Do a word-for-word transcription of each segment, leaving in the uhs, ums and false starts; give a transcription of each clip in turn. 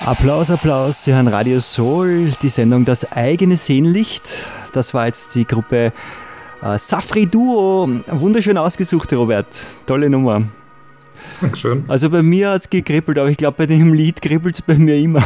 Applaus, Applaus. Sie hören Radio Soul, die Sendung Das eigene Seelenlicht. Das war jetzt die Gruppe äh, Safri Duo. Wunderschön ausgesucht, Robert. Tolle Nummer. Dankeschön. Also bei mir hat es gekribbelt, aber ich glaube, bei dem Lied kribbelt es bei mir immer.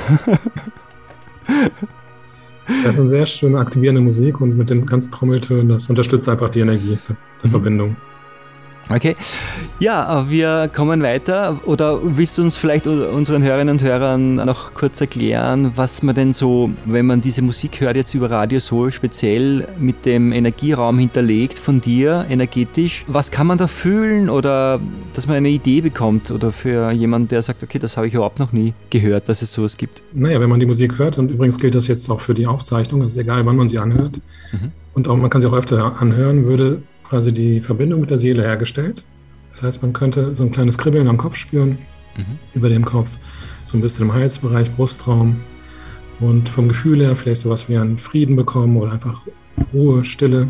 Das ist eine sehr schöne, aktivierende Musik und mit den ganzen Trommeltönen, das unterstützt einfach die Energie der mhm. Verbindung. Okay, ja, wir kommen weiter. Oder willst du uns vielleicht unseren Hörerinnen und Hörern noch kurz erklären, was man denn so, wenn man diese Musik hört, jetzt über Radio Soul speziell mit dem Energieraum hinterlegt von dir, energetisch, was kann man da fühlen oder dass man eine Idee bekommt oder für jemanden, der sagt, okay, das habe ich überhaupt noch nie gehört, dass es sowas gibt? Naja, wenn man die Musik hört, und übrigens gilt das jetzt auch für die Aufzeichnung, also egal wann man sie anhört, mhm. und auch man kann sie auch öfter anhören, würde quasi die Verbindung mit der Seele hergestellt. Das heißt, man könnte so ein kleines Kribbeln am Kopf spüren, mhm. über dem Kopf, so ein bisschen im Halsbereich, Brustraum und vom Gefühl her vielleicht sowas wie einen Frieden bekommen oder einfach Ruhe, Stille.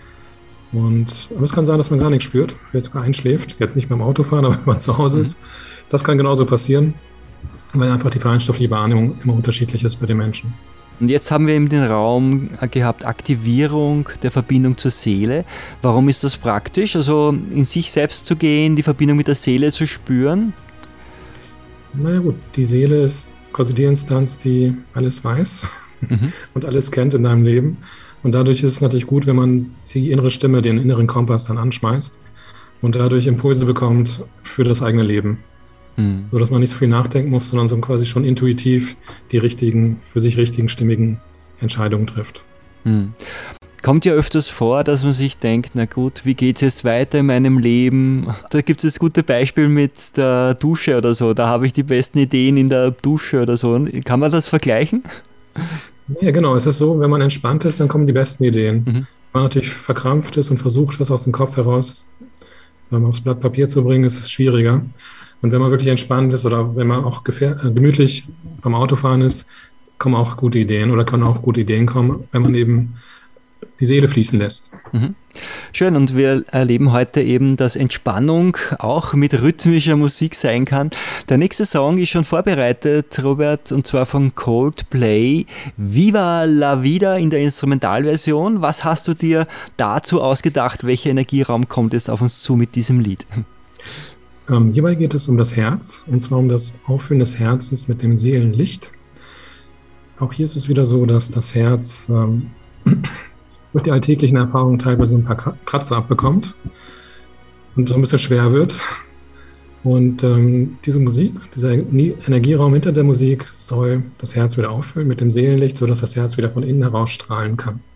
Und, aber es kann sein, dass man gar nichts spürt, vielleicht sogar einschläft, jetzt nicht beim Autofahren, aber wenn man zu Hause mhm. ist. Das kann genauso passieren, weil einfach die feinstoffliche Wahrnehmung immer unterschiedlich ist bei den Menschen. Und jetzt haben wir eben den Raum gehabt, Aktivierung der Verbindung zur Seele. Warum ist das praktisch? Also in sich selbst zu gehen, die Verbindung mit der Seele zu spüren? Naja gut, die Seele ist quasi die Instanz, die alles weiß mhm. und alles kennt in deinem Leben. Und dadurch ist es natürlich gut, wenn man die innere Stimme, den inneren Kompass dann anschmeißt und dadurch Impulse bekommt für das eigene Leben. Mhm. So dass man nicht so viel nachdenken muss, sondern so quasi schon intuitiv die richtigen, für sich richtigen, stimmigen Entscheidungen trifft. Mhm. Kommt ja öfters vor, dass man sich denkt, na gut, wie geht es jetzt weiter in meinem Leben? Da gibt es das gute Beispiel mit der Dusche oder so, da habe ich die besten Ideen in der Dusche oder so. Kann man das vergleichen? Ja, genau, es ist so, wenn man entspannt ist, dann kommen die besten Ideen. Mhm. Wenn man natürlich verkrampft ist und versucht, was aus dem Kopf heraus ähm, aufs Blatt Papier zu bringen, ist es schwieriger. Und wenn man wirklich entspannt ist oder wenn man auch gefähr- äh, gemütlich beim Autofahren ist, kommen auch gute Ideen oder können auch gute Ideen kommen, wenn man eben die Seele fließen lässt. Mhm. Schön, und wir erleben heute eben, dass Entspannung auch mit rhythmischer Musik sein kann. Der nächste Song ist schon vorbereitet, Robert, und zwar von Coldplay, Viva la Vida in der Instrumentalversion. Was hast du dir dazu ausgedacht? Welcher Energieraum kommt jetzt auf uns zu mit diesem Lied? Ähm, hierbei geht es um das Herz, und zwar um das Auffüllen des Herzens mit dem Seelenlicht. Auch hier ist es wieder so, dass das Herz ähm, durch die alltäglichen Erfahrungen teilweise ein paar Kratzer abbekommt und so ein bisschen schwer wird. Und ähm, diese Musik, dieser Energieraum hinter der Musik soll das Herz wieder auffüllen mit dem Seelenlicht, sodass das Herz wieder von innen heraus strahlen kann.